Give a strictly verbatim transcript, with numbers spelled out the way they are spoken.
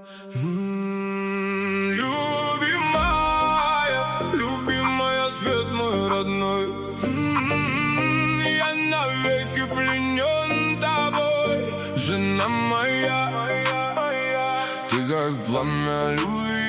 М, Любимая, любимая, свет мой родной. М, Я навеки пленен тобой, жена моя. Ты как пламя любви.